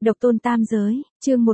Độc tôn tam giới, chương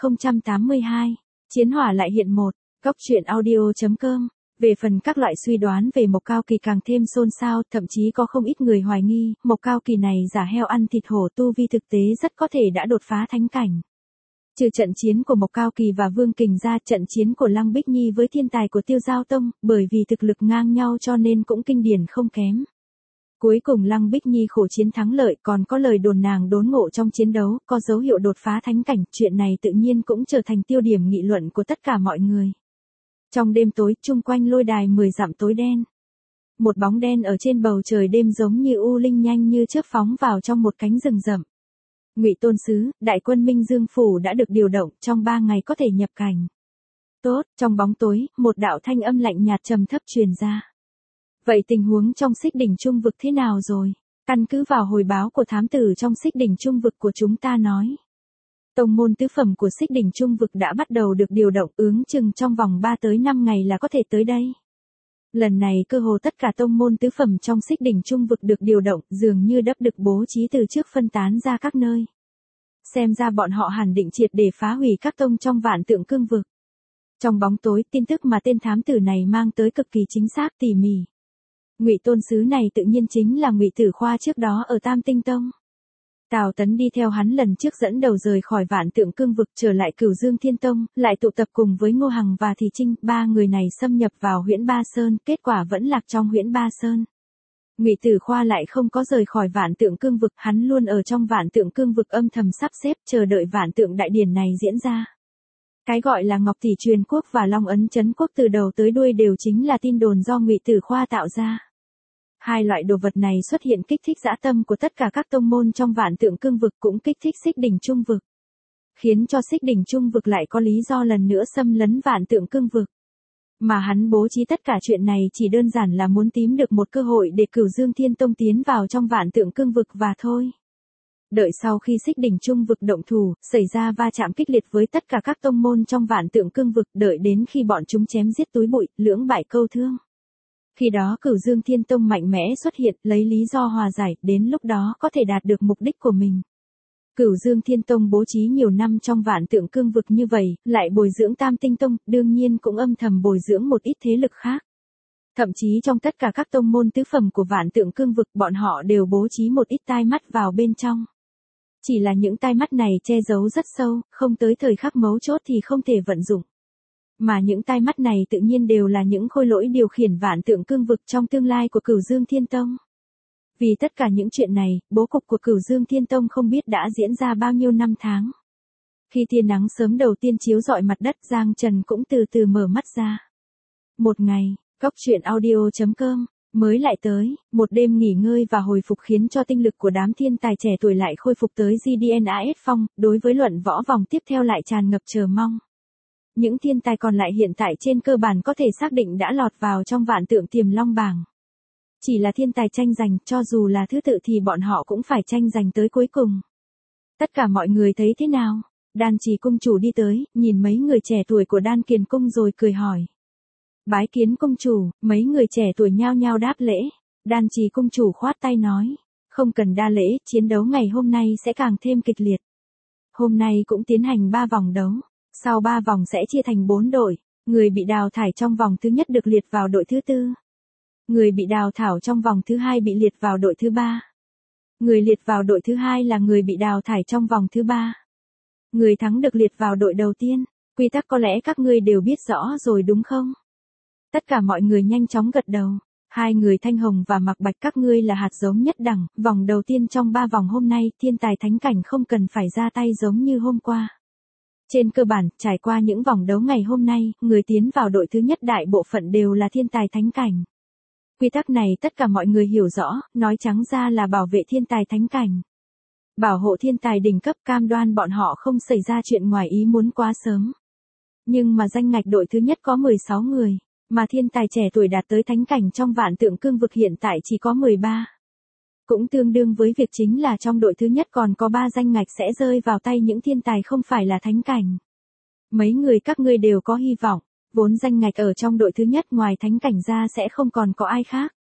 1082. Chiến hỏa lại hiện một. Góc truyện audio.com. Về phần các loại suy đoán về Mộc Cao Kỳ càng thêm xôn xao, thậm chí có không ít người hoài nghi, Mộc Cao Kỳ này giả heo ăn thịt hổ tu vi thực tế rất có thể đã đột phá thánh cảnh. Trừ trận chiến của Mộc Cao Kỳ và Vương Kình ra, trận chiến của Lăng Bích Nhi với thiên tài của Tiêu Giao Tông, bởi vì thực lực ngang nhau cho nên cũng kinh điển không kém. Cuối cùng Lăng Bích Nhi khổ chiến thắng lợi, còn có lời đồn nàng đốn ngộ trong chiến đấu, có dấu hiệu đột phá thánh cảnh, chuyện này tự nhiên cũng trở thành tiêu điểm nghị luận của tất cả mọi người. Trong đêm tối, chung quanh lôi đài 10 dặm tối đen. Một bóng đen ở trên bầu trời đêm giống như u linh nhanh như chớp phóng vào trong một cánh rừng rậm. Ngụy Tôn Sứ, đại quân Minh Dương Phủ đã được điều động, trong 3 ngày có thể nhập cảnh. Tốt, trong bóng tối, một đạo thanh âm lạnh nhạt trầm thấp truyền ra. Vậy tình huống trong Xích Đỉnh Trung Vực thế nào rồi? Căn cứ vào hồi báo của thám tử trong Xích Đỉnh Trung Vực của chúng ta nói. Tông môn tứ phẩm của Xích Đỉnh Trung Vực đã bắt đầu được điều động, ước chừng trong vòng 3 tới 5 ngày là có thể tới đây. Lần này cơ hồ tất cả tông môn tứ phẩm trong Xích Đỉnh Trung Vực được điều động, dường như đắp được bố trí từ trước phân tán ra các nơi. Xem ra bọn họ hẳn định triệt để phá hủy các tông trong Vạn Tượng Cương Vực. Trong bóng tối, tin tức mà tên thám tử này mang tới cực kỳ chính xác tỉ mỉ. Ngụy Tôn Sứ này tự nhiên chính là Ngụy Tử Khoa trước đó ở Tam Tinh Tông. Tào Tấn đi theo hắn lần trước dẫn đầu rời khỏi Vạn Tượng Cương Vực trở lại Cửu Dương Thiên Tông, lại tụ tập cùng với Ngô Hằng và Thì Trinh, 3 người này xâm nhập vào Huyễn Ba Sơn, kết quả vẫn lạc trong Huyễn Ba Sơn. Ngụy Tử Khoa lại không có rời khỏi Vạn Tượng Cương Vực, hắn luôn ở trong Vạn Tượng Cương Vực âm thầm sắp xếp chờ đợi Vạn Tượng Đại Điển này diễn ra. Cái gọi là Ngọc Tỷ Truyền Quốc và Long Ấn Trấn Quốc từ đầu tới đuôi đều chính là tin đồn do Ngụy Tử Khoa tạo ra. Hai loại đồ vật này xuất hiện kích thích dã tâm của tất cả các tông môn trong Vạn Tượng Cương Vực, cũng kích thích Xích Đỉnh Trung Vực. Khiến cho Xích Đỉnh Trung Vực lại có lý do lần nữa xâm lấn Vạn Tượng Cương Vực. Mà hắn bố trí tất cả chuyện này chỉ đơn giản là muốn tìm được một cơ hội để Cửu Dương Thiên Tông tiến vào trong Vạn Tượng Cương Vực và thôi. Đợi sau khi Xích Đỉnh Trung Vực động thủ, xảy ra va chạm kích liệt với tất cả các tông môn trong Vạn Tượng Cương Vực, đợi đến khi bọn chúng chém giết túi bụi, lưỡng bại câu thương. Khi đó Cửu Dương Thiên Tông mạnh mẽ xuất hiện, lấy lý do hòa giải, đến lúc đó có thể đạt được mục đích của mình. Cửu Dương Thiên Tông bố trí nhiều năm trong Vạn Tượng Cương Vực như vậy, lại bồi dưỡng Tam Tinh Tông, đương nhiên cũng âm thầm bồi dưỡng một ít thế lực khác. Thậm chí trong tất cả các tông môn tứ phẩm của Vạn Tượng Cương Vực, bọn họ đều bố trí một ít tai mắt vào bên trong. Chỉ là những tai mắt này che giấu rất sâu, không tới thời khắc mấu chốt thì không thể vận dụng. Mà những tai mắt này tự nhiên đều là những khôi lỗi điều khiển Vạn Tượng Cương Vực trong tương lai của Cửu Dương Thiên Tông. Vì tất cả những chuyện này, bố cục của Cửu Dương Thiên Tông không biết đã diễn ra bao nhiêu năm tháng. Khi tia nắng sớm đầu tiên chiếu rọi mặt đất, Giang Trần cũng từ từ mở mắt ra. Một ngày, góc truyện audio.com, mới lại tới, một đêm nghỉ ngơi và hồi phục khiến cho tinh lực của đám thiên tài trẻ tuổi lại khôi phục tới GDNAS phong, đối với luận võ vòng tiếp theo lại tràn ngập chờ mong. Những thiên tài còn lại hiện tại trên cơ bản có thể xác định đã lọt vào trong Vạn Tượng Tiềm Long bảng. Chỉ là thiên tài tranh giành, cho dù là thứ tự thì bọn họ cũng phải tranh giành tới cuối cùng. Tất cả mọi người thấy thế nào? Đan Trì cung chủ đi tới, nhìn mấy người trẻ tuổi của Đan Kiền cung rồi cười hỏi. Bái kiến cung chủ, mấy người trẻ tuổi nhao nhao đáp lễ. Đan Trì cung chủ khoát tay nói, không cần đa lễ, chiến đấu ngày hôm nay sẽ càng thêm kịch liệt. Hôm nay cũng tiến hành 3 vòng đấu. Sau 3 vòng sẽ chia thành 4 đội, người bị đào thải trong vòng thứ nhất được liệt vào đội thứ 4. Người bị đào thải trong vòng thứ 2 bị liệt vào đội thứ 3. Người liệt vào đội thứ 2 là người bị đào thải trong vòng thứ 3. Người thắng được liệt vào đội đầu tiên. Quy tắc có lẽ các ngươi đều biết rõ rồi đúng không? Tất cả mọi người nhanh chóng gật đầu. Hai người Thanh Hồng và Mạc Bạch, các ngươi là hạt giống nhất đẳng, vòng đầu tiên trong 3 vòng hôm nay, thiên tài thánh cảnh không cần phải ra tay giống như hôm qua. Trên cơ bản, trải qua những vòng đấu ngày hôm nay, người tiến vào đội thứ nhất đại bộ phận đều là thiên tài thánh cảnh. Quy tắc này tất cả mọi người hiểu rõ, nói trắng ra là bảo vệ thiên tài thánh cảnh. Bảo hộ thiên tài đỉnh cấp, cam đoan bọn họ không xảy ra chuyện ngoài ý muốn quá sớm. Nhưng mà danh ngạch đội thứ nhất có 16 người, mà thiên tài trẻ tuổi đạt tới thánh cảnh trong Vạn Tượng Cương Vực hiện tại chỉ có 13. Cũng tương đương với việc chính là trong đội thứ nhất còn có 3 danh ngạch sẽ rơi vào tay những thiên tài không phải là thánh cảnh. Mấy người các ngươi đều có hy vọng, vốn danh ngạch ở trong đội thứ nhất ngoài thánh cảnh ra sẽ không còn có ai khác.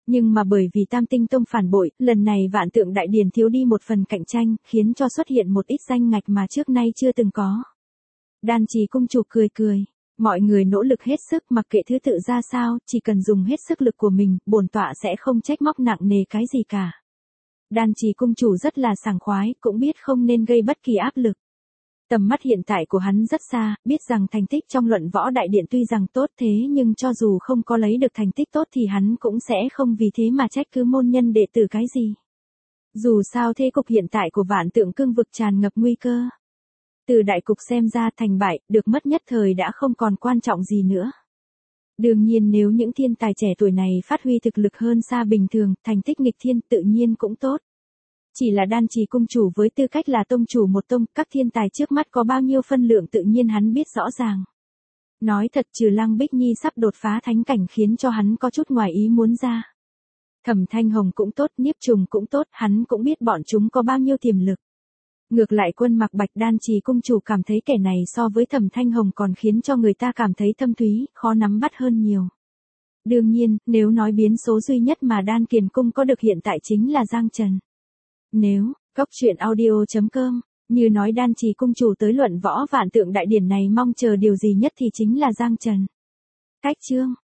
Nhưng mà bởi vì Tam Tinh Tông phản bội, lần này Vạn Tượng Đại Điển thiếu đi một phần cạnh tranh, khiến cho xuất hiện một ít danh ngạch mà trước nay chưa từng có. Đan Trì cung chủ cười cười. Mọi người nỗ lực hết sức mặc kệ thứ tự ra sao, chỉ cần dùng hết sức lực của mình, bổn tọa sẽ không trách móc nặng nề cái gì cả. Đan Trì cung chủ rất là sảng khoái, cũng biết không nên gây bất kỳ áp lực. Tầm mắt hiện tại của hắn rất xa, biết rằng thành tích trong luận võ đại điện tuy rằng tốt thế nhưng cho dù không có lấy được thành tích tốt thì hắn cũng sẽ không vì thế mà trách cứ môn nhân đệ tử cái gì. Dù sao thế cục hiện tại của Vạn Tượng Cương vực tràn ngập nguy cơ. Từ đại cục xem ra thành bại, được mất nhất thời đã không còn quan trọng gì nữa. Đương nhiên nếu những thiên tài trẻ tuổi này phát huy thực lực hơn xa bình thường, thành tích nghịch thiên tự nhiên cũng tốt. Chỉ là Đan Trì cung chủ với tư cách là tông chủ một tông, các thiên tài trước mắt có bao nhiêu phân lượng tự nhiên hắn biết rõ ràng. Nói thật trừ Lăng Bích Nhi sắp đột phá thánh cảnh khiến cho hắn có chút ngoài ý muốn ra. Thẩm Thanh Hồng cũng tốt, Niếp Trùng cũng tốt, hắn cũng biết bọn chúng có bao nhiêu tiềm lực. Ngược lại Quân Mặc Bạch Đan Trì cung chủ cảm thấy kẻ này so với Thẩm Thanh Hồng còn khiến cho người ta cảm thấy thâm thúy, khó nắm bắt hơn nhiều. Đương nhiên, nếu nói biến số duy nhất mà Đan Kiền cung có được hiện tại chính là Giang Trần. Nếu, Cốc Truyện Audio.com, như nói Đan Trì cung chủ tới luận võ Vạn Tượng Đại Điển này mong chờ điều gì nhất thì chính là Giang Trần. Cách chương